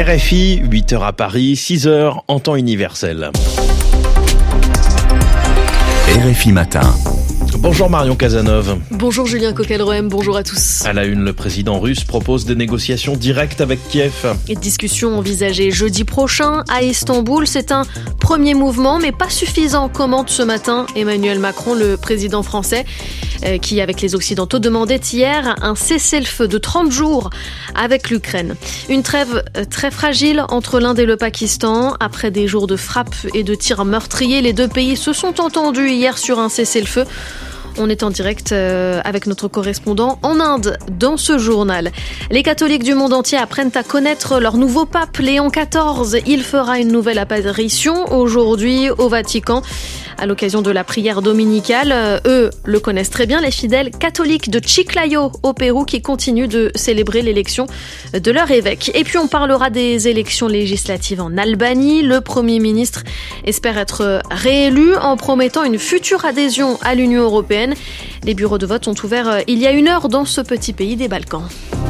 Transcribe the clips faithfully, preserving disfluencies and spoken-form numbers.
R F I, huit heures à Paris, six heures en temps universel. R F I Matin. Bonjour Marion Cazeneuve. Bonjour Julien Coquelroem, bonjour à tous. À la une, le président russe propose des négociations directes avec Kiev. Et discussion envisagée jeudi prochain à Istanbul. C'est un premier mouvement, mais pas suffisant, commente ce matin Emmanuel Macron, le président français, qui, avec les Occidentaux, demandait hier un cessez-le-feu de trente jours avec l'Ukraine. Une trêve très fragile entre l'Inde et le Pakistan. Après des jours de frappes et de tirs meurtriers, les deux pays se sont entendus hier sur un cessez-le-feu. On est en direct avec notre correspondant en Inde dans ce journal. Les catholiques du monde entier apprennent à connaître leur nouveau pape, Léon quatorze. Il fera une nouvelle apparition aujourd'hui au Vatican à l'occasion de la prière dominicale. Eux le connaissent très bien, les fidèles catholiques de Chiclayo au Pérou qui continuent de célébrer l'élection de leur évêque. Et puis on parlera des élections législatives en Albanie. Le Premier ministre espère être réélu en promettant une future adhésion à l'Union européenne. Les bureaux de vote ont ouvert il y a une heure dans ce petit pays des Balkans.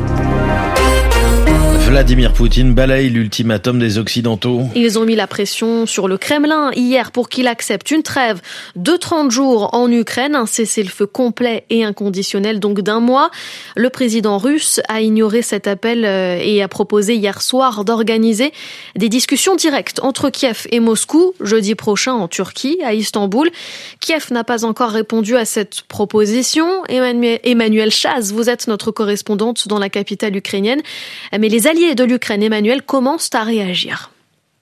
Vladimir Poutine balaye l'ultimatum des Occidentaux. Ils ont mis la pression sur le Kremlin hier pour qu'il accepte une trêve de trente jours en Ukraine, un cessez-le-feu complet et inconditionnel donc d'un mois. Le président russe a ignoré cet appel et a proposé hier soir d'organiser des discussions directes entre Kiev et Moscou jeudi prochain en Turquie, à Istanbul. Kiev n'a pas encore répondu à cette proposition. Emmanuel, Emmanuel Chaz, vous êtes notre correspondante dans la capitale ukrainienne, mais les alliés de l'Ukraine, Emmanuel, commencent à réagir.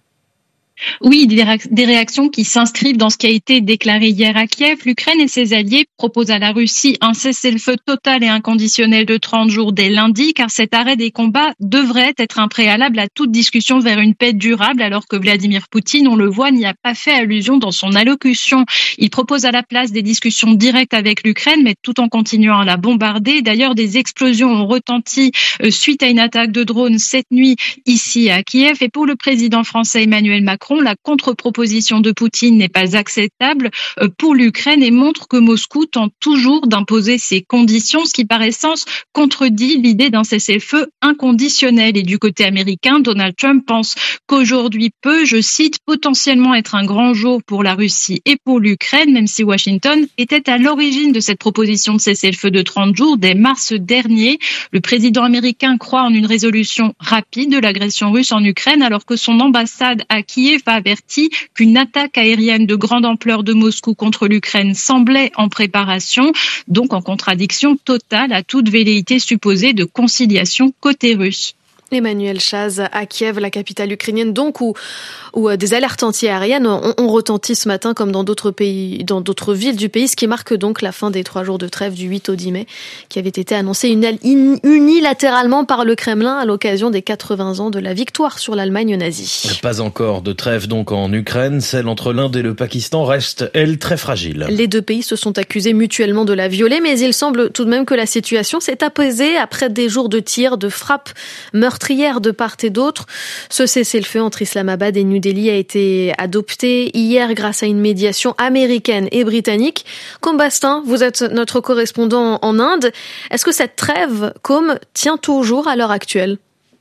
Oui, des réactions qui s'inscrivent dans ce qui a été déclaré hier à Kiev. L'Ukraine et ses alliés proposent à la Russie un cessez-le-feu total et inconditionnel de trente jours dès lundi, car cet arrêt des combats devrait être un préalable à toute discussion vers une paix durable, alors que Vladimir Poutine, on le voit, n'y a pas fait allusion dans son allocution. Il propose à la place des discussions directes avec l'Ukraine, mais tout en continuant à la bombarder. D'ailleurs, des explosions ont retenti suite à une attaque de drone cette nuit ici à Kiev. Et pour le président français Emmanuel Macron, la contre-proposition de Poutine n'est pas acceptable pour l'Ukraine et montre que Moscou tente toujours d'imposer ses conditions, ce qui par essence contredit l'idée d'un cessez-le-feu inconditionnel. Et du côté américain, Donald Trump pense qu'aujourd'hui peut, je cite, potentiellement être un grand jour pour la Russie et pour l'Ukraine, même si Washington était à l'origine de cette proposition de cessez-le-feu de trente jours dès mars dernier. Le président américain croit en une résolution rapide de l'agression russe en Ukraine, alors que son ambassade à Kiev a averti qu'une attaque aérienne de grande ampleur de Moscou contre l'Ukraine semblait en préparation, donc en contradiction totale à toute velléité supposée de conciliation côté russe. Emmanuel Chaz à Kiev, la capitale ukrainienne, donc où, où des alertes anti-aériennes ont, ont retenti ce matin, comme dans d'autres pays, dans d'autres villes du pays, ce qui marque donc la fin des trois jours de trêve du huit au dix mai, qui avait été annoncée unilatéralement par le Kremlin à l'occasion des quatre-vingts ans de la victoire sur l'Allemagne nazie. Pas encore de trêve donc en Ukraine, celle entre l'Inde et le Pakistan reste, elle, très fragile. Les deux pays se sont accusés mutuellement de la violer, mais il semble tout de même que la situation s'est apaisée après des jours de tirs, de frappes meurtrières de part et d'autre. Ce cessez-le-feu entre Islamabad et New Delhi a été adopté hier grâce à une médiation américaine et britannique. Comme Bastin, vous êtes notre correspondant en Inde. Est-ce que cette trêve, comme, tient toujours à l'heure actuelle ?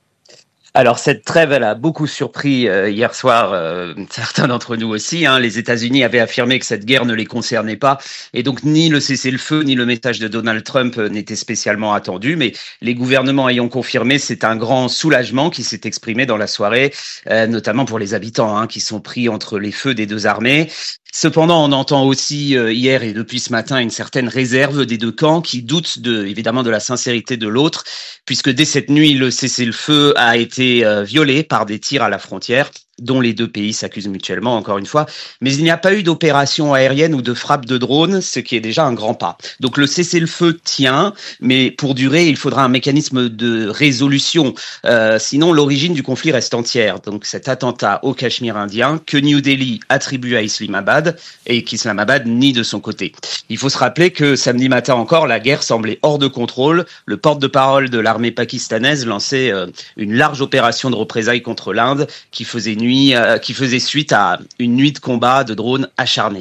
Alors cette trêve, elle a beaucoup surpris euh, hier soir euh, certains d'entre nous aussi. Hein. Les États-Unis avaient affirmé que cette guerre ne les concernait pas et donc ni le cessez-le-feu ni le message de Donald Trump euh, n'étaient spécialement attendus. Mais les gouvernements ayant confirmé, c'est un grand soulagement qui s'est exprimé dans la soirée, euh, notamment pour les habitants hein, qui sont pris entre les feux des deux armées. Cependant, on entend aussi euh, hier et depuis ce matin une certaine réserve des deux camps qui doutent de, évidemment de la sincérité de l'autre, puisque dès cette nuit, le cessez-le-feu a été euh, violé par des tirs à la frontière, dont les deux pays s'accusent mutuellement, encore une fois. Mais il n'y a pas eu d'opération aérienne ou de frappe de drone, ce qui est déjà un grand pas. Donc le cessez-le-feu tient, mais pour durer, il faudra un mécanisme de résolution. Euh, sinon, l'origine du conflit reste entière. Donc cet attentat au Cachemire indien, que New Delhi attribue à Islamabad et qu'Islamabad nie de son côté. Il faut se rappeler que samedi matin encore, la guerre semblait hors de contrôle. Le porte-de-parole de l'armée pakistanaise lançait euh, une large opération de représailles contre l'Inde qui faisait nuit, euh, qui faisait suite à une nuit de combat de drones acharnés.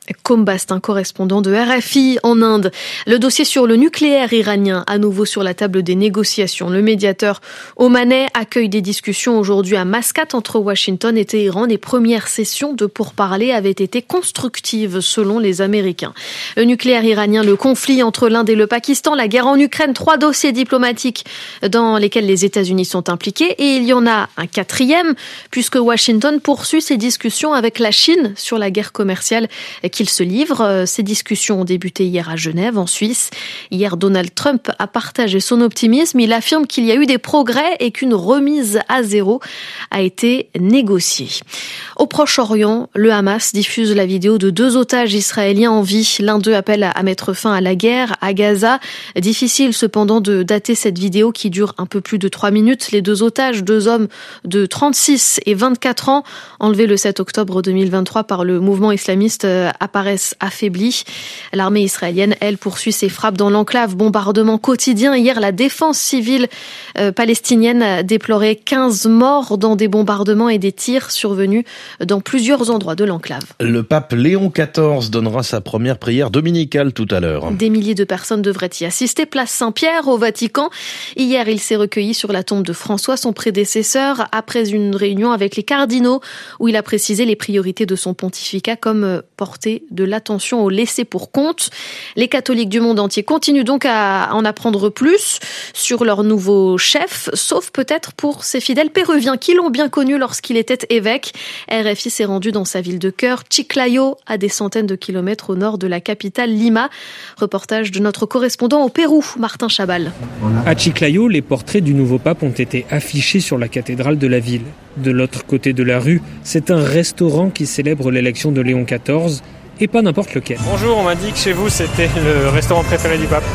Combastin, correspondant de R F I en Inde. Le dossier sur le nucléaire iranien, à nouveau sur la table des négociations. Le médiateur omanais accueille des discussions aujourd'hui à Mascate entre Washington et Téhéran. Les premières sessions de pourparlers avaient été constructives selon les Américains. Le nucléaire iranien, le conflit entre l'Inde et le Pakistan, la guerre en Ukraine, trois dossiers diplomatiques dans lesquels les États-Unis sont impliqués. Et il y en a un quatrième, puisque Washington poursuit ses discussions avec la Chine sur la guerre commerciale qu'il se livre. Ces discussions ont débuté hier à Genève, en Suisse. Hier, Donald Trump a partagé son optimisme. Il affirme qu'il y a eu des progrès et qu'une remise à zéro a été négociée. Au Proche-Orient, le Hamas diffuse la vidéo de deux otages israéliens en vie. L'un d'eux appelle à mettre fin à la guerre à Gaza. Difficile cependant de dater cette vidéo qui dure un peu plus de trois minutes. Les deux otages, deux hommes de trente-six et vingt-quatre ans, enlevés le sept octobre deux mille vingt-trois par le mouvement islamiste, apparaissent affaiblis. L'armée israélienne, elle, poursuit ses frappes dans l'enclave. Bombardement quotidien. Hier, la défense civile euh, palestinienne a déploré quinze morts dans des bombardements et des tirs survenus dans plusieurs endroits de l'enclave. Le pape Léon quatorze donnera sa première prière dominicale tout à l'heure. Des milliers de personnes devraient y assister. Place Saint-Pierre au Vatican. Hier, il s'est recueilli sur la tombe de François, son prédécesseur, après une réunion avec les cardinaux où il a précisé les priorités de son pontificat comme porter de l'attention au laissé pour compte. Les catholiques du monde entier continuent donc à en apprendre plus sur leur nouveau chef, sauf peut-être pour ces fidèles péruviens qui l'ont bien connu lorsqu'il était évêque. R F I s'est rendu dans sa ville de cœur, Chiclayo, à des centaines de kilomètres au nord de la capitale Lima. Reportage de notre correspondant au Pérou, Martin Chabal. À Chiclayo, les portraits du nouveau pape ont été affichés sur la cathédrale de la ville. De l'autre côté de la rue, c'est un restaurant qui célèbre l'élection de Léon quatorze, et pas n'importe lequel. Bonjour, on m'a dit que chez vous c'était le restaurant préféré du pape.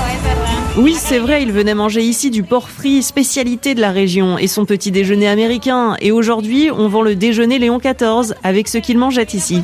Oui, c'est vrai, il venait manger ici du porc frit, spécialité de la région, et son petit déjeuner américain. Et aujourd'hui, on vend le déjeuner Léon quatorze, avec ce qu'il mangeait ici.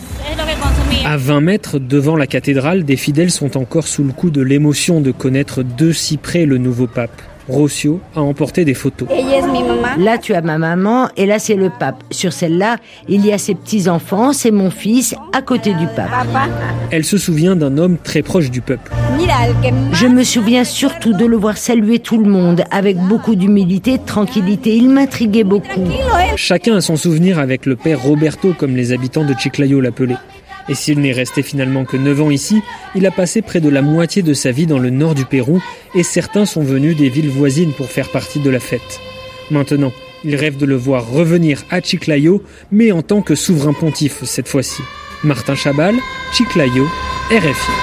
À vingt mètres devant la cathédrale, des fidèles sont encore sous le coup de l'émotion de connaître de si près le nouveau pape. Rocio a emporté des photos. Là, tu as ma maman et là, c'est le pape. Sur celle-là, il y a ses petits-enfants, c'est mon fils, à côté du pape. Elle se souvient d'un homme très proche du peuple. Je me souviens surtout de le voir saluer tout le monde avec beaucoup d'humilité et de tranquillité. Il m'intriguait beaucoup. Chacun a son souvenir avec le père Roberto, comme les habitants de Chiclayo l'appelaient. Et s'il n'est resté finalement que neuf ans ici, il a passé près de la moitié de sa vie dans le nord du Pérou et certains sont venus des villes voisines pour faire partie de la fête. Maintenant, il rêve de le voir revenir à Chiclayo, mais en tant que souverain pontife cette fois-ci. Martin Chabal, Chiclayo, R F I.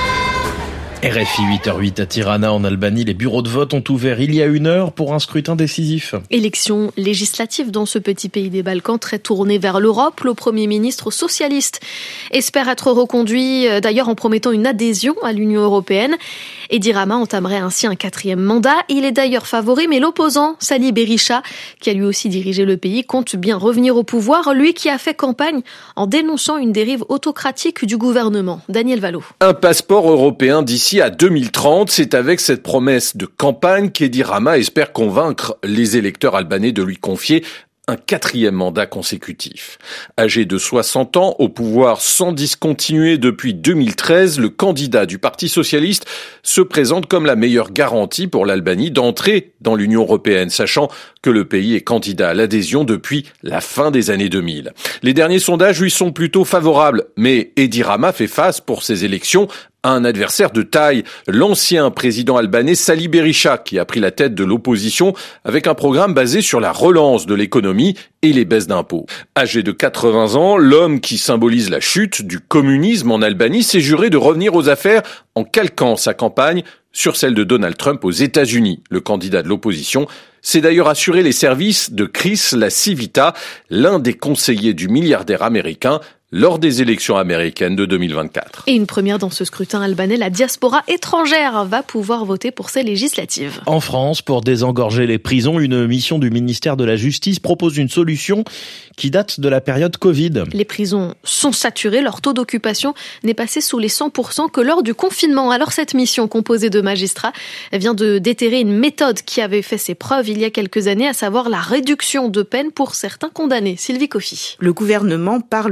R F I huit heures huit à Tirana en Albanie, les bureaux de vote ont ouvert il y a une heure pour un scrutin décisif. Élection législative dans ce petit pays des Balkans très tourné vers l'Europe. Le Premier ministre socialiste espère être reconduit d'ailleurs en promettant une adhésion à l'Union européenne. Edi Rama entamerait ainsi un quatrième mandat. Il est d'ailleurs favori, mais l'opposant, Sali Berisha, qui a lui aussi dirigé le pays, compte bien revenir au pouvoir. Lui qui a fait campagne en dénonçant une dérive autocratique du gouvernement. Daniel Valo. Un passeport européen d'ici à deux mille trente, c'est avec cette promesse de campagne qu'Edi Rama espère convaincre les électeurs albanais de lui confier un quatrième mandat consécutif. Âgé de soixante ans, au pouvoir sans discontinuer depuis deux mille treize, le candidat du Parti socialiste se présente comme la meilleure garantie pour l'Albanie d'entrer dans l'Union européenne, sachant que le pays est candidat à l'adhésion depuis la fin des années deux mille. Les derniers sondages lui sont plutôt favorables, mais Edi Rama fait face pour ces élections à un adversaire de taille, l'ancien président albanais Sali Berisha, qui a pris la tête de l'opposition avec un programme basé sur la relance de l'économie et les baisses d'impôts. Âgé de quatre-vingts ans, l'homme qui symbolise la chute du communisme en Albanie s'est juré de revenir aux affaires en calquant sa campagne sur celle de Donald Trump aux États-Unis. Le candidat de l'opposition s'est d'ailleurs assuré les services de Chris LaCivita, l'un des conseillers du milliardaire américain, lors des élections américaines de deux mille vingt-quatre. Et une première dans ce scrutin albanais, la diaspora étrangère va pouvoir voter pour ces législatives. En France, pour désengorger les prisons, une mission du ministère de la Justice propose une solution qui date de la période Covid. Les prisons sont saturées, leur taux d'occupation n'est passé sous les cent pour cent que lors du confinement. Alors cette mission composée de magistrats vient de déterrer une méthode qui avait fait ses preuves il y a quelques années, à savoir la réduction de peine pour certains condamnés. Sylvie Coffy. Le gouvernement parle d'état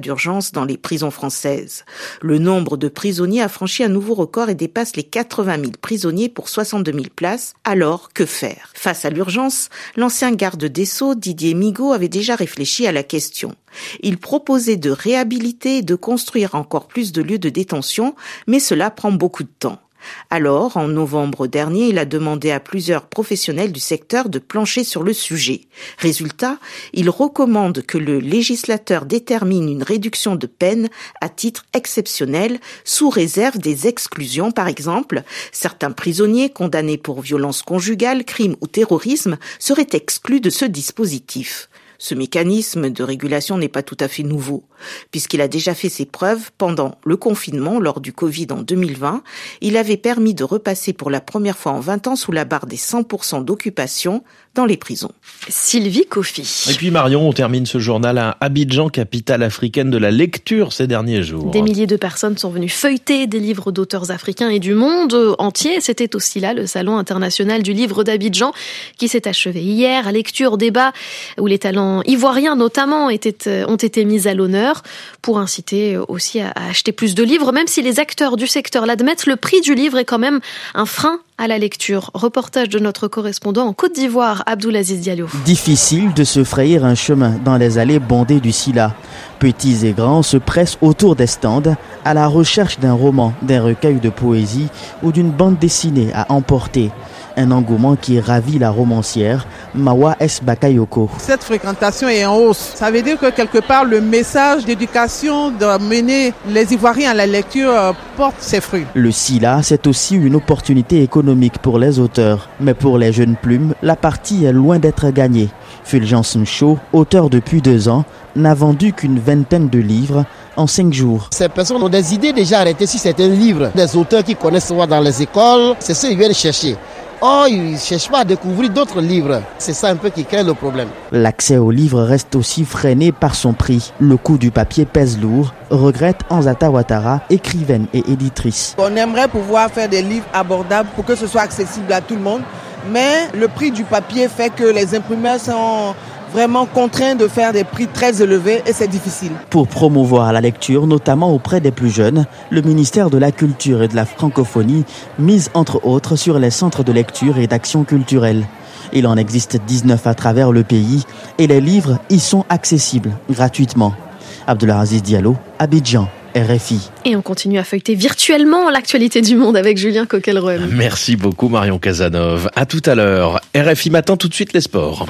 d'urgence dans les prisons françaises. Le nombre de prisonniers a franchi un nouveau record et dépasse les quatre-vingt mille prisonniers pour soixante-deux mille places. Alors, que faire? Face à l'urgence, l'ancien garde des Sceaux, Didier Migaud, avait déjà réfléchi à la question. Il proposait de réhabiliter et de construire encore plus de lieux de détention, mais cela prend beaucoup de temps. Alors, en novembre dernier, il a demandé à plusieurs professionnels du secteur de plancher sur le sujet. Résultat, il recommande que le législateur détermine une réduction de peine à titre exceptionnel, sous réserve des exclusions. Par exemple, certains prisonniers condamnés pour violence conjugale, crime ou terrorisme seraient exclus de ce dispositif. Ce mécanisme de régulation n'est pas tout à fait nouveau, puisqu'il a déjà fait ses preuves pendant le confinement lors du Covid en deux mille vingt. Il avait permis de repasser pour la première fois en vingt ans sous la barre des cent pour cent d'occupation dans les prisons. Sylvie Coffy. Et puis Marion, on termine ce journal à Abidjan, capitale africaine de la lecture ces derniers jours. Des milliers de personnes sont venues feuilleter des livres d'auteurs africains et du monde entier. C'était aussi là le Salon international du livre d'Abidjan qui s'est achevé hier. Lecture, débat où les talents ivoiriens notamment étaient, ont été mis à l'honneur pour inciter aussi à acheter plus de livres. Même si les acteurs du secteur l'admettent, le prix du livre est quand même un frein à la lecture. Reportage de notre correspondant en Côte d'Ivoire, Abdoulaziz Diallo. Difficile de se frayer un chemin dans les allées bondées du Sila. Petits et grands se pressent autour des stands à la recherche d'un roman, d'un recueil de poésie ou d'une bande dessinée à emporter. Un engouement qui ravit la romancière Mawa S. Bakayoko. Cette fréquentation est en hausse. Ça veut dire que quelque part le message d'éducation de mener les Ivoiriens à la lecture porte ses fruits. Le Sila, c'est aussi une opportunité économique pour les auteurs. Mais pour les jeunes plumes, la partie est loin d'être gagnée. Fulgence Mcho, auteur depuis deux ans, n'a vendu qu'une vingtaine de livres en cinq jours. Ces personnes ont des idées déjà arrêtées sur certains livres. Des auteurs qui connaissent souvent dans les écoles, c'est ce qu'ils viennent chercher. Oh, ils ne cherchent pas à découvrir d'autres livres. C'est ça un peu qui crée le problème. L'accès aux livres reste aussi freiné par son prix. Le coût du papier pèse lourd, regrette Anzata Ouattara, écrivaine et éditrice. On aimerait pouvoir faire des livres abordables pour que ce soit accessible à tout le monde. Mais le prix du papier fait que les imprimeurs sont vraiment contraints de faire des prix très élevés et c'est difficile. Pour promouvoir la lecture, notamment auprès des plus jeunes, le ministère de la Culture et de la Francophonie mise entre autres sur les centres de lecture et d'action culturelle. Il en existe dix-neuf à travers le pays et les livres y sont accessibles gratuitement. Abdoulaziz Diallo, Abidjan. R F I. Et on continue à feuilleter virtuellement l'actualité du monde avec Julien Coquelreuil. Merci beaucoup Marion Casanov. À tout à l'heure. R F I Matin, tout de suite les sports.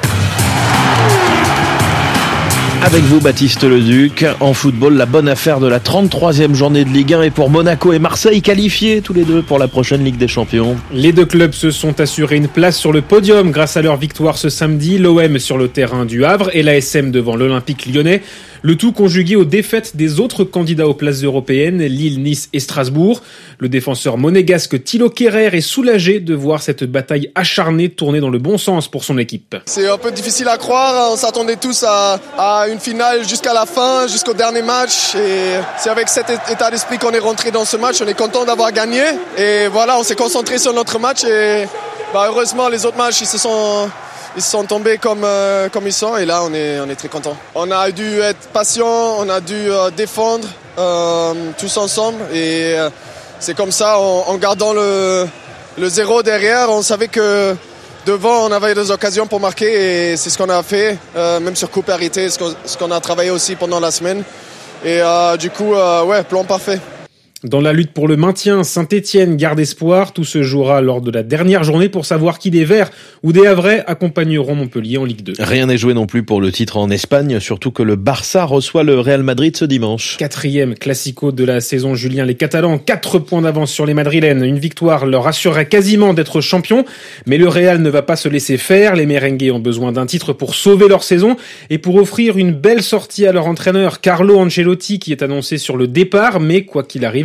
Avec vous, Baptiste Leduc. En football, la bonne affaire de la trente-troisième journée de Ligue un est pour Monaco et Marseille, qualifiés tous les deux pour la prochaine Ligue des Champions. Les deux clubs se sont assurés une place sur le podium grâce à leur victoire ce samedi. L'O M sur le terrain du Havre et l'A S M devant l'Olympique lyonnais. Le tout conjugué aux défaites des autres candidats aux places européennes, Lille, Nice et Strasbourg. Le défenseur monégasque Thilo Kehrer est soulagé de voir cette bataille acharnée tourner dans le bon sens pour son équipe. C'est un peu difficile à croire, on s'attendait tous à, à une finale jusqu'à la fin, jusqu'au dernier match. Et c'est avec cet état d'esprit qu'on est rentré dans ce match, on est content d'avoir gagné. Et voilà, on s'est concentré sur notre match et bah, heureusement les autres matchs ils se sont... Ils sont tombés comme, euh, comme ils sont et là on est, on est très contents. On a dû être patient, on a dû euh, défendre euh, tous ensemble et euh, c'est comme ça en, en gardant le, le zéro derrière. On savait que devant on avait des occasions pour marquer et c'est ce qu'on a fait, euh, même sur coup arrêté, ce qu'on, ce qu'on a travaillé aussi pendant la semaine. Et euh, du coup, euh, ouais, plan parfait. Dans la lutte pour le maintien, Saint-Étienne garde espoir. Tout se jouera lors de la dernière journée pour savoir qui des Verts ou des Havrais accompagneront Montpellier en Ligue deux. Rien n'est joué non plus pour le titre en Espagne, surtout que le Barça reçoit le Real Madrid ce dimanche. Quatrième classico de la saison, Julien. Les Catalans, quatre points d'avance sur les Madrilènes. Une victoire leur assurerait quasiment d'être champion. Mais le Real ne va pas se laisser faire. Les merengues ont besoin d'un titre pour sauver leur saison et pour offrir une belle sortie à leur entraîneur Carlo Ancelotti qui est annoncé sur le départ. Mais quoi qu'il arrive,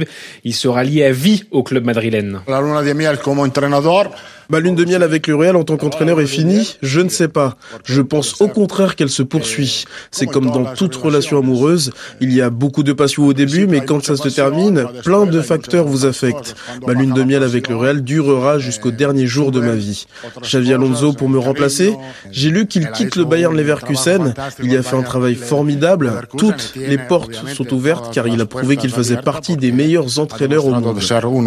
Il sera lié à vie au club madrilène. La luna de miel como entrenador. Ma lune de miel avec le Real en tant qu'entraîneur est finie? Je ne sais pas. Je pense au contraire qu'elle se poursuit. C'est comme dans toute relation amoureuse. Il y a beaucoup de passion au début, mais quand ça se termine, plein de facteurs vous affectent. Ma lune de miel avec le Real durera jusqu'au dernier jour de ma vie. Xavi Alonso pour me remplacer? J'ai lu qu'il quitte le Bayern Leverkusen. Il y a fait un travail formidable. Toutes les portes sont ouvertes car il a prouvé qu'il faisait partie des meilleurs entraîneurs au monde.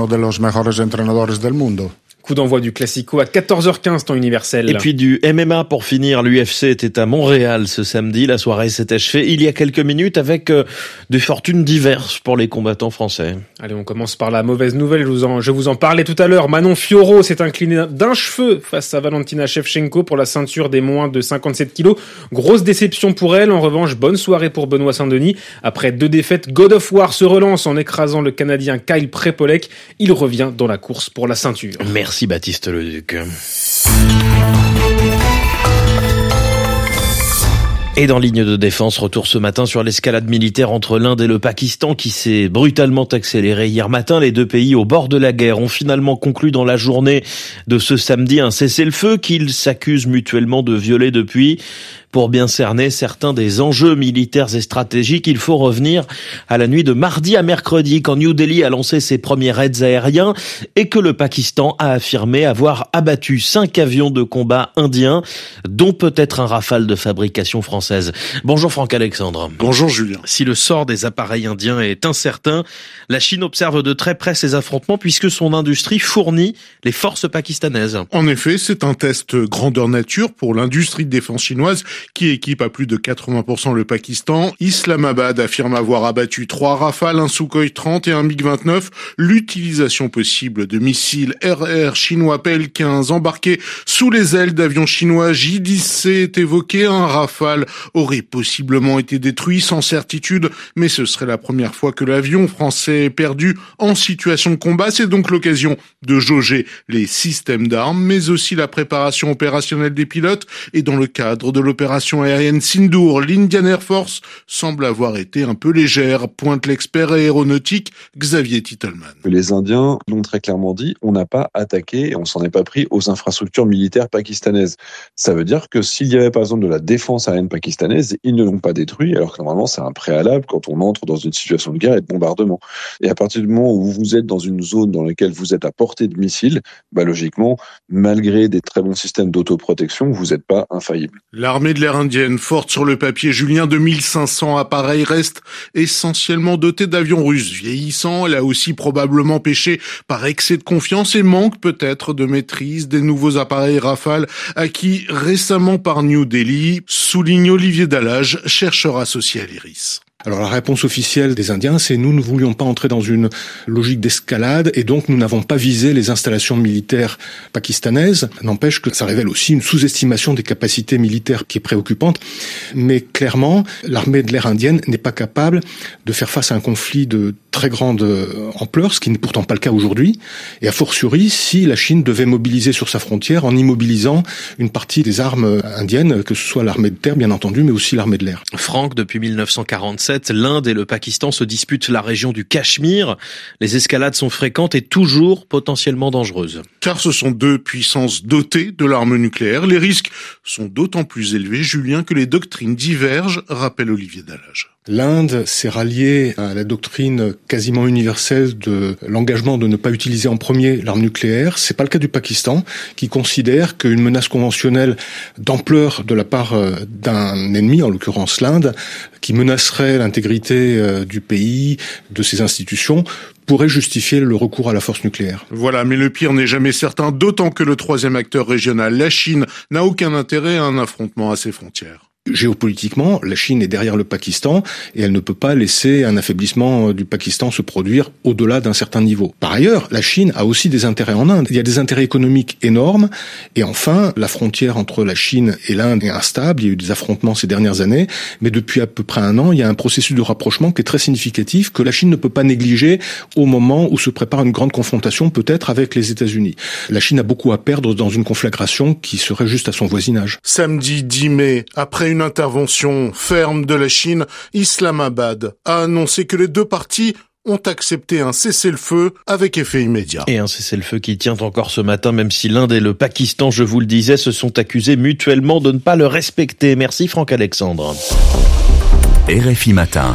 Coup d'envoi du Classico à quatorze heures quinze, temps universel. Et puis du M M A pour finir. L'U F C était à Montréal ce samedi. La soirée s'est achevée il y a quelques minutes avec euh, des fortunes diverses pour les combattants français. Allez, on commence par la mauvaise nouvelle. Je vous en, je vous en parlais tout à l'heure. Manon Fiorot s'est inclinée d'un cheveu face à Valentina Shevchenko pour la ceinture des moins de cinquante-sept kilos. Grosse déception pour elle. En revanche, bonne soirée pour Benoît Saint-Denis. Après deux défaites, God of War se relance en écrasant le Canadien Kyle Prepolek. Il revient dans la course pour la ceinture. Merci. Merci Baptiste Leduc. Et dans ligne de défense, retour ce matin sur l'escalade militaire entre l'Inde et le Pakistan qui s'est brutalement accélérée hier matin. Les deux pays au bord de la guerre ont finalement conclu dans la journée de ce samedi un cessez-le-feu qu'ils s'accusent mutuellement de violer depuis. Pour bien cerner certains des enjeux militaires et stratégiques, il faut revenir à la nuit de mardi à mercredi, quand New Delhi a lancé ses premiers raids aériens et que le Pakistan a affirmé avoir abattu cinq avions de combat indiens, dont peut-être un Rafale de fabrication française. Bonjour Franck Alexandre. Bonjour Julien. Si le sort des appareils indiens est incertain, la Chine observe de très près ces affrontements puisque son industrie fournit les forces pakistanaises. En effet, c'est un test grandeur nature pour l'industrie de défense chinoise qui équipe à plus de quatre-vingts pour cent le Pakistan. Islamabad affirme avoir abattu trois Rafales, un Sukhoi trente et un MiG vingt-neuf. L'utilisation possible de missiles R R chinois P L quinze embarqués sous les ailes d'avions chinois J dix C est évoquée. Un Rafale aurait possiblement été détruit sans certitude, mais ce serait la première fois que l'avion français est perdu en situation de combat. C'est donc l'occasion de jauger les systèmes d'armes, mais aussi la préparation opérationnelle des pilotes. Et dans le cadre de l'opération aérienne Sindoor, l'Indian Air Force semble avoir été un peu légère, pointe l'expert aéronautique Xavier Titelman. Les Indiens l'ont très clairement dit, on n'a pas attaqué et on s'en est pas pris aux infrastructures militaires pakistanaises. Ça veut dire que s'il y avait par exemple de la défense aérienne pakistanaise, ils ne l'ont pas détruit, alors que normalement c'est un préalable quand on entre dans une situation de guerre et de bombardement. Et à partir du moment où vous êtes dans une zone dans laquelle vous êtes à portée de missiles, bah logiquement, malgré des très bons systèmes d'autoprotection, vous n'êtes pas infaillible. L'armée de l'air indienne, forte sur le papier, Julien, deux mille cinq cents appareils, reste essentiellement dotée d'avions russes vieillissants. Elle a aussi probablement péché par excès de confiance et manque peut-être de maîtrise des nouveaux appareils Rafale acquis récemment par New Delhi, souligne Olivier Dallage, chercheur associé à l'I R I S. Alors la réponse officielle des Indiens, c'est nous ne voulions pas entrer dans une logique d'escalade et donc nous n'avons pas visé les installations militaires pakistanaises. N'empêche que ça révèle aussi une sous-estimation des capacités militaires qui est préoccupante. Mais clairement, l'armée de l'air indienne n'est pas capable de faire face à un conflit de très grande ampleur, ce qui n'est pourtant pas le cas aujourd'hui. Et a fortiori, si la Chine devait mobiliser sur sa frontière en immobilisant une partie des armes indiennes, que ce soit l'armée de terre bien entendu, mais aussi l'armée de l'air. Franck, depuis mille neuf cent quarante-sept, l'Inde et le Pakistan se disputent la région du Cachemire. Les escalades sont fréquentes et toujours potentiellement dangereuses. Car ce sont deux puissances dotées de l'arme nucléaire. Les risques sont d'autant plus élevés, Julien, que les doctrines divergent, rappelle Olivier Dallage. L'Inde s'est ralliée à la doctrine quasiment universelle de l'engagement de ne pas utiliser en premier l'arme nucléaire. C'est pas le cas du Pakistan, qui considère qu'une menace conventionnelle d'ampleur de la part d'un ennemi, en l'occurrence l'Inde, qui menacerait l'intégrité du pays, de ses institutions, pourrait justifier le recours à la force nucléaire. Voilà, mais le pire n'est jamais certain, d'autant que le troisième acteur régional, la Chine, n'a aucun intérêt à un affrontement à ses frontières. Géopolitiquement, la Chine est derrière le Pakistan et elle ne peut pas laisser un affaiblissement du Pakistan se produire au-delà d'un certain niveau. Par ailleurs, la Chine a aussi des intérêts en Inde. Il y a des intérêts économiques énormes. Et enfin, la frontière entre la Chine et l'Inde est instable. Il y a eu des affrontements ces dernières années. Mais depuis à peu près un an, il y a un processus de rapprochement qui est très significatif, que la Chine ne peut pas négliger au moment où se prépare une grande confrontation, peut-être avec les États-Unis. La Chine a beaucoup à perdre dans une conflagration qui serait juste à son voisinage. Samedi dix mai, après une intervention ferme de la Chine, Islamabad a annoncé que les deux parties ont accepté un cessez-le-feu avec effet immédiat. Et un cessez-le-feu qui tient encore ce matin, même si l'Inde et le Pakistan, je vous le disais, se sont accusés mutuellement de ne pas le respecter. Merci Franck Alexandre. R F I Matin.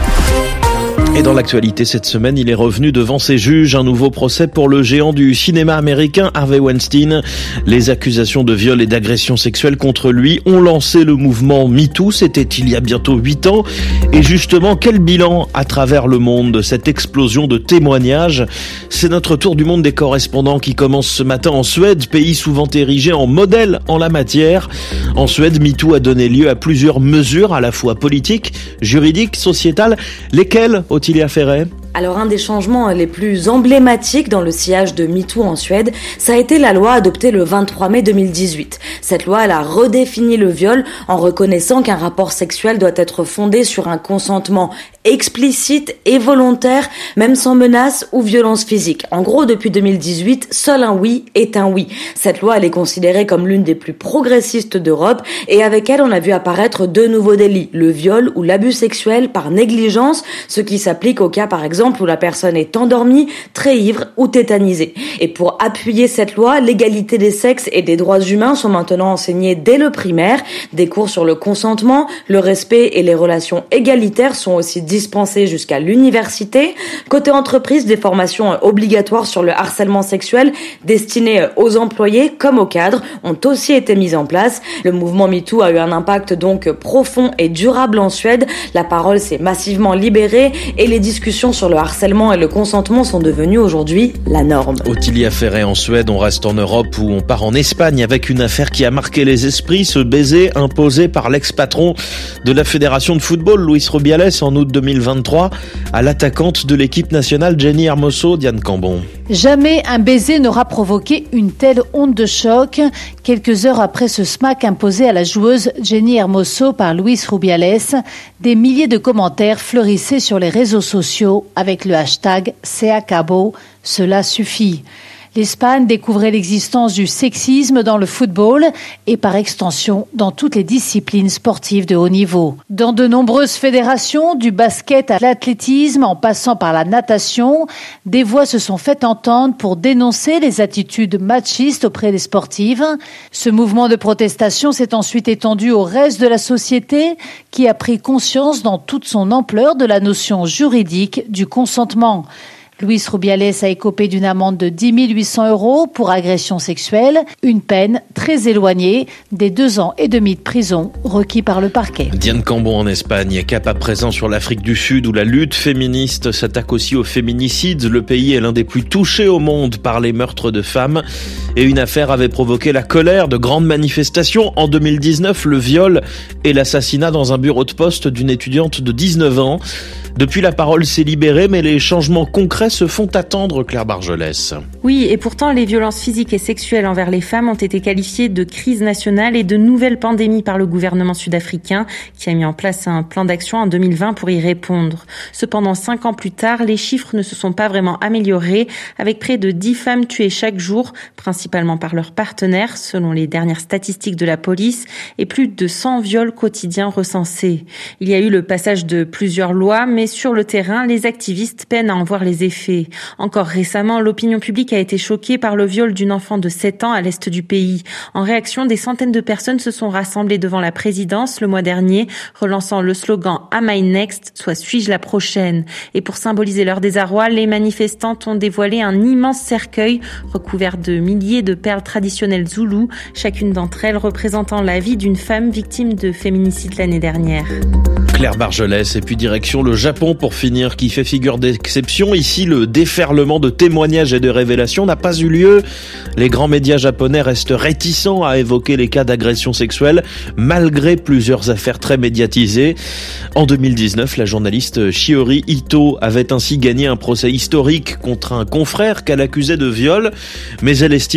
Et dans l'actualité cette semaine, il est revenu devant ses juges. Un nouveau procès pour le géant du cinéma américain Harvey Weinstein. Les accusations de viol et d'agression sexuelle contre lui ont lancé le mouvement MeToo. C'était il y a bientôt huit ans. Et justement, quel bilan à travers le monde de cette explosion de témoignages? C'est notre tour du monde des correspondants qui commence ce matin en Suède, pays souvent érigé en modèle en la matière. En Suède, MeToo a donné lieu à plusieurs mesures à la fois politiques, juridiques, sociétales. Lesquelles, Ottilia Ferret? Alors un des changements les plus emblématiques dans le sillage de MeToo en Suède, ça a été la loi adoptée le vingt-trois mai deux mille dix-huit. Cette loi, elle a redéfini le viol en reconnaissant qu'un rapport sexuel doit être fondé sur un consentement explicite et volontaire, même sans menace ou violence physique. En gros, depuis deux mille dix-huit, seul un oui est un oui. Cette loi, elle est considérée comme l'une des plus progressistes d'Europe et avec elle, on a vu apparaître deux nouveaux délits, le viol ou l'abus sexuel par négligence, ce qui s'applique au cas par exemple où la personne est endormie, très ivre ou tétanisée. Et pour appuyer cette loi, l'égalité des sexes et des droits humains sont maintenant enseignés dès le primaire. Des cours sur le consentement, le respect et les relations égalitaires sont aussi dispensés jusqu'à l'université. Côté entreprise, des formations obligatoires sur le harcèlement sexuel destinées aux employés comme aux cadres ont aussi été mises en place. Le mouvement MeToo a eu un impact donc profond et durable en Suède. La parole s'est massivement libérée et les discussions sur le harcèlement et le consentement sont devenus aujourd'hui la norme. Ottilia Ferret en Suède, on reste en Europe où on part en Espagne avec une affaire qui a marqué les esprits, ce baiser imposé par l'ex-patron de la Fédération de football, Luis Rubiales, en août deux mille vingt-trois, à l'attaquante de l'équipe nationale, Jenny Hermoso. Diane Cambon. Jamais un baiser n'aura provoqué une telle onde de choc. Quelques heures après ce smack imposé à la joueuse Jenny Hermoso par Luis Rubiales, des milliers de commentaires fleurissaient sur les réseaux sociaux avec le hashtag Se acabó, cela suffit. L'Espagne découvrait l'existence du sexisme dans le football et par extension dans toutes les disciplines sportives de haut niveau. Dans de nombreuses fédérations, du basket à l'athlétisme en passant par la natation, des voix se sont fait entendre pour dénoncer les attitudes machistes auprès des sportives. Ce mouvement de protestation s'est ensuite étendu au reste de la société qui a pris conscience dans toute son ampleur de la notion juridique du consentement. Luis Rubiales a écopé d'une amende de dix mille huit cents euros pour agression sexuelle, une peine très éloignée des deux ans et demi de prison requis par le parquet. Diane Cambon en Espagne, cap à présent sur l'Afrique du Sud où la lutte féministe s'attaque aussi aux féminicides. Le pays est l'un des plus touchés au monde par les meurtres de femmes et une affaire avait provoqué la colère de grandes manifestations. En deux mille dix-neuf, le viol et l'assassinat dans un bureau de poste d'une étudiante de dix-neuf ans. Depuis, la parole s'est libérée, mais les changements concrets se font attendre, Claire Bargelès. Oui, et pourtant, les violences physiques et sexuelles envers les femmes ont été qualifiées de crise nationale et de nouvelle pandémie par le gouvernement sud-africain, qui a mis en place un plan d'action en deux mille vingt pour y répondre. Cependant, cinq ans plus tard, les chiffres ne se sont pas vraiment améliorés, avec près de dix femmes tuées chaque jour, principalement par leurs partenaires, selon les dernières statistiques de la police, et plus de cent viols quotidiens recensés. Il y a eu le passage de plusieurs lois, mais sur le terrain, les activistes peinent à en voir les effets. Encore récemment, l'opinion publique a été choquée par le viol d'une enfant de sept ans à l'est du pays. En réaction, des centaines de personnes se sont rassemblées devant la présidence le mois dernier, relançant le slogan « Am I next ?», soit « Suis-je la prochaine ?». Et pour symboliser leur désarroi, les manifestantes ont dévoilé un immense cercueil recouvert de milliers de perles traditionnelles zoulous, chacune d'entre elles représentant la vie d'une femme victime de féminicide l'année dernière. Claire Bargelès, et puis direction le Japon pour finir, qui fait figure d'exception. Ici, le déferlement de témoignages et de révélations n'a pas eu lieu. Les grands médias japonais restent réticents à évoquer les cas d'agression sexuelle, malgré plusieurs affaires très médiatisées. En deux mille dix-neuf, la journaliste Shiori Ito avait ainsi gagné un procès historique contre un confrère qu'elle accusait de viol, mais elle estime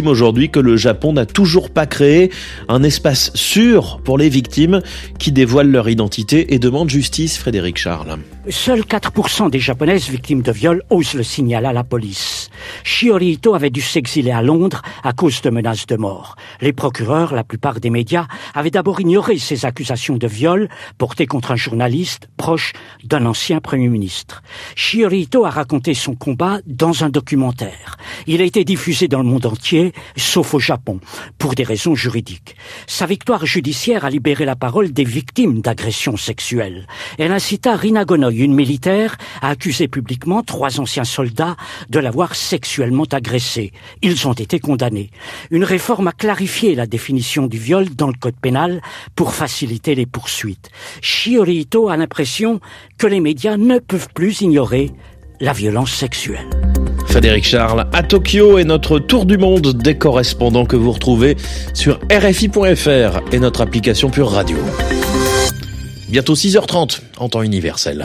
estime aujourd'hui que le Japon n'a toujours pas créé un espace sûr pour les victimes qui dévoilent leur identité et demandent justice. Frédéric Charles. Seuls quatre pour cent des Japonaises victimes de viol osent le signaler à la police. Shiori Ito avait dû s'exiler à Londres à cause de menaces de mort. Les procureurs, la plupart des médias, avaient d'abord ignoré ces accusations de viol portées contre un journaliste proche d'un ancien Premier ministre. Shiori Ito a raconté son combat dans un documentaire. Il a été diffusé dans le monde entier, sauf au Japon, pour des raisons juridiques. Sa victoire judiciaire a libéré la parole des victimes d'agressions sexuelles. Elle incita Rina Gonoy, une militaire, a accusé publiquement trois anciens soldats de l'avoir sexuellement agressé. Ils ont été condamnés. Une réforme a clarifié la définition du viol dans le code pénal pour faciliter les poursuites. Shiori Ito a l'impression que les médias ne peuvent plus ignorer la violence sexuelle. Frédéric Charles à Tokyo et notre tour du monde des correspondants que vous retrouvez sur R F I point F R et notre application Pure Radio. Bientôt six heures trente en temps universel.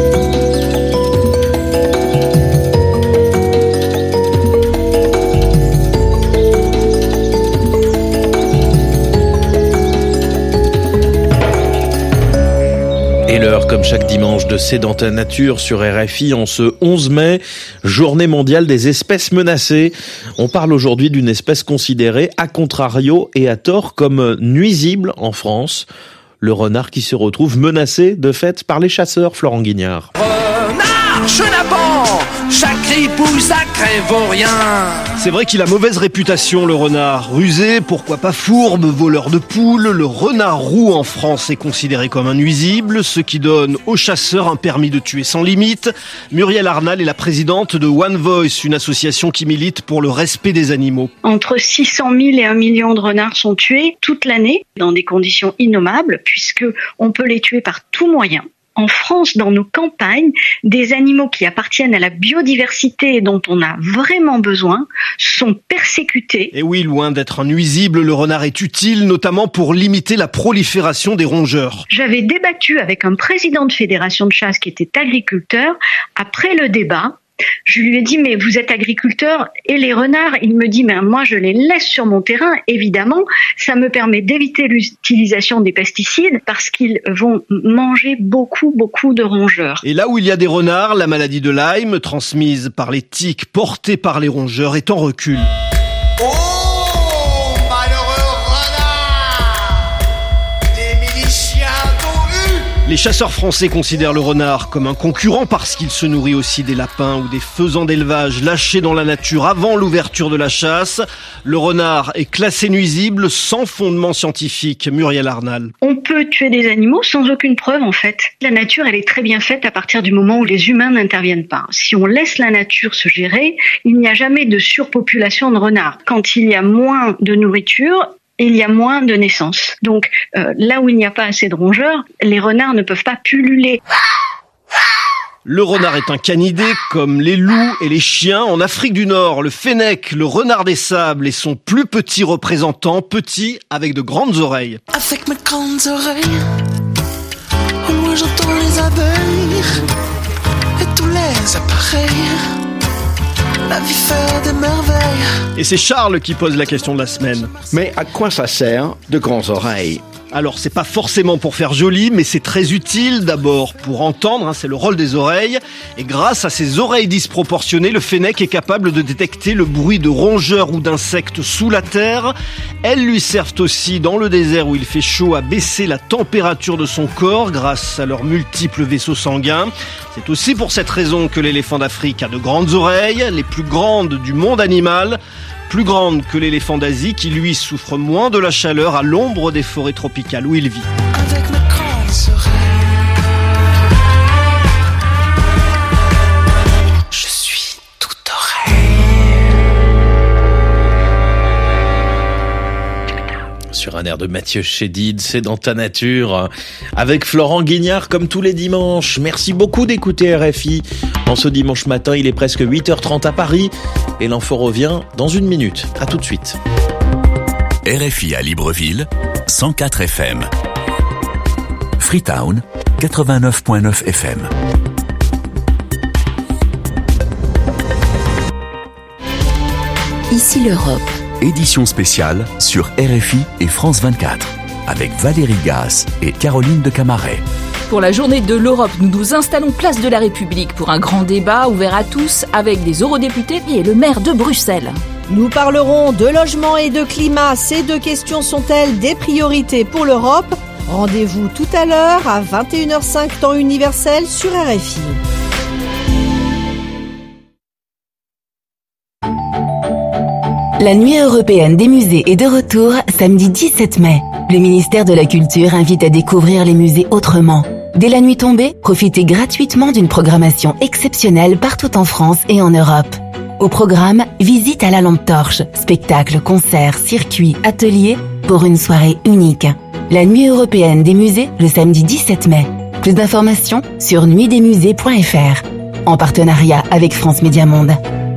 Et l'heure, comme chaque dimanche, de C'est dans ta nature sur R F I en ce onze mai, journée mondiale des espèces menacées. On parle aujourd'hui d'une espèce considérée à contrario et à tort comme nuisible en France. Le renard qui se retrouve menacé de fait par les chasseurs, Florent Guignard. Renard, chenapan, chaque ripou sacré vaut rien. C'est vrai qu'il a mauvaise réputation, le renard. Rusé, pourquoi pas fourbe, voleur de poules, le renard roux en France est considéré comme un nuisible, ce qui donne aux chasseurs un permis de tuer sans limite. Muriel Arnal est la présidente de One Voice, une association qui milite pour le respect des animaux. Entre six cent mille et un million de renards sont tués toute l'année dans des conditions innommables, puisque on peut les tuer par tout moyen. En France, dans nos campagnes, des animaux qui appartiennent à la biodiversité et dont on a vraiment besoin sont persécutés. Et oui, loin d'être un nuisible, le renard est utile, notamment pour limiter la prolifération des rongeurs. J'avais débattu avec un président de fédération de chasse qui était agriculteur. Après le débat, je lui ai dit, mais vous êtes agriculteur et les renards, il me dit, mais moi je les laisse sur mon terrain, évidemment, ça me permet d'éviter l'utilisation des pesticides parce qu'ils vont manger beaucoup, beaucoup de rongeurs. Et là où il y a des renards, la maladie de Lyme, transmise par les tiques portées par les rongeurs, est en recul. Oh, malheureux renard, des miliciens t'ont eu. Les chasseurs français considèrent le renard comme un concurrent parce qu'il se nourrit aussi des lapins ou des faisans d'élevage lâchés dans la nature avant l'ouverture de la chasse. Le renard est classé nuisible sans fondement scientifique. Muriel Arnal. On peut tuer des animaux sans aucune preuve en fait. La nature, elle est très bien faite à partir du moment où les humains n'interviennent pas. Si on laisse la nature se gérer, il n'y a jamais de surpopulation de renards. Quand il y a moins de nourriture, il y a moins de naissances. Donc euh, là où il n'y a pas assez de rongeurs, les renards ne peuvent pas pulluler. Le renard est un canidé comme les loups et les chiens. En Afrique du Nord, le fennec, le renard des sables est son plus petit représentant, petit avec de grandes oreilles. Avec mes grandes oreilles, moi j'entends les abeilles et tous les appareils. La vie fait des merveilles. Et c'est Charles qui pose la question de la semaine. Mais à quoi ça sert de grandes oreilles ? Alors c'est pas forcément pour faire joli, mais c'est très utile d'abord pour entendre, hein, c'est le rôle des oreilles. Et grâce à ces oreilles disproportionnées, le fennec est capable de détecter le bruit de rongeurs ou d'insectes sous la terre. Elles lui servent aussi dans le désert où il fait chaud à baisser la température de son corps grâce à leurs multiples vaisseaux sanguins. C'est aussi pour cette raison que l'éléphant d'Afrique a de grandes oreilles, les plus grandes du monde animal. Plus grande que l'éléphant d'Asie qui, lui, souffre moins de la chaleur à l'ombre des forêts tropicales où il vit. Avec mes grandes oreilles, je suis toute oreille. Sur un air de Mathieu Chédid, c'est dans ta nature, avec Florent Guignard comme tous les dimanches. Merci beaucoup d'écouter R F I. En ce dimanche matin, il est presque huit heures trente à Paris et l'info revient dans une minute. À tout de suite. R F I à Libreville, cent quatre F M. Freetown, quatre-vingt-neuf virgule neuf F M. Ici l'Europe, édition spéciale sur R F I et France vingt-quatre, avec Valérie Gasse et Caroline de Camaret. Pour la journée de l'Europe, nous nous installons place de la République pour un grand débat ouvert à tous avec des eurodéputés et le maire de Bruxelles. Nous parlerons de logement et de climat. Ces deux questions sont-elles des priorités pour l'Europe ? Rendez-vous tout à l'heure à vingt et une heures cinq temps universel sur R F I. La Nuit européenne des musées est de retour samedi dix-sept mai. Le ministère de la Culture invite à découvrir les musées autrement. Dès la nuit tombée, profitez gratuitement d'une programmation exceptionnelle partout en France et en Europe. Au programme, visite à la lampe torche, spectacles, concerts, circuits, ateliers pour une soirée unique. La Nuit européenne des musées, le samedi dix-sept mai. Plus d'informations sur nuit des musées point f r. En partenariat avec France Média Monde.